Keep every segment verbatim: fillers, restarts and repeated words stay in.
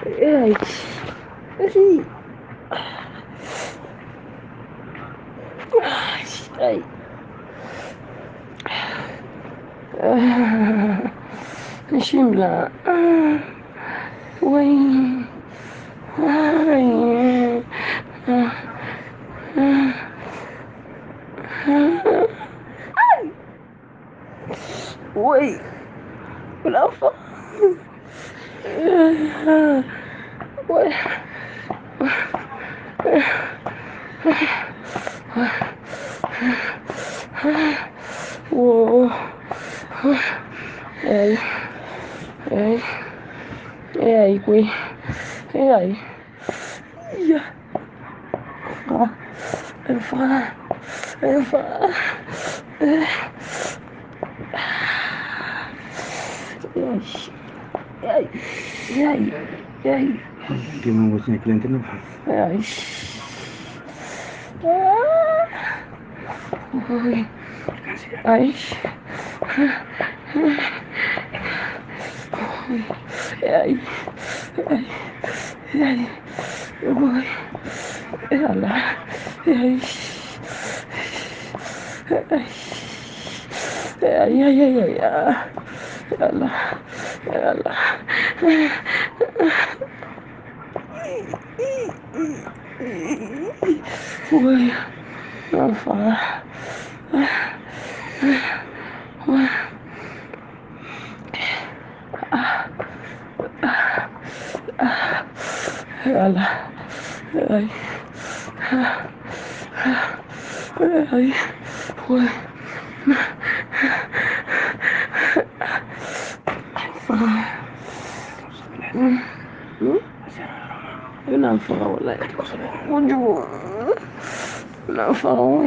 Ai. Ai. Ai. Ah, Bismillah. Ah, Wai. Ai. Ah, ah, ah. Wai. Kenapa? Ah, Wai. Whoa. Ai. Ai. Ai, Quỳ. Ai. Iya. Ah, Elfa. Elfa. Eh. Ai. Ai. Ai. Ai. Gimana bosnya Clinton apa? Ai. Ah. Oi. Ai. Ai. Ai. Ai. Oi. Ela. Ai. Ai. Ai, ai, ai, ai, ai. Ela. Ela. Oi. Alfa. Ela. Ai. Ai. Oi. Unanfa والله وجوه unanfa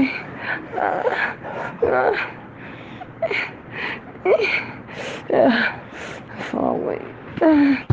far away.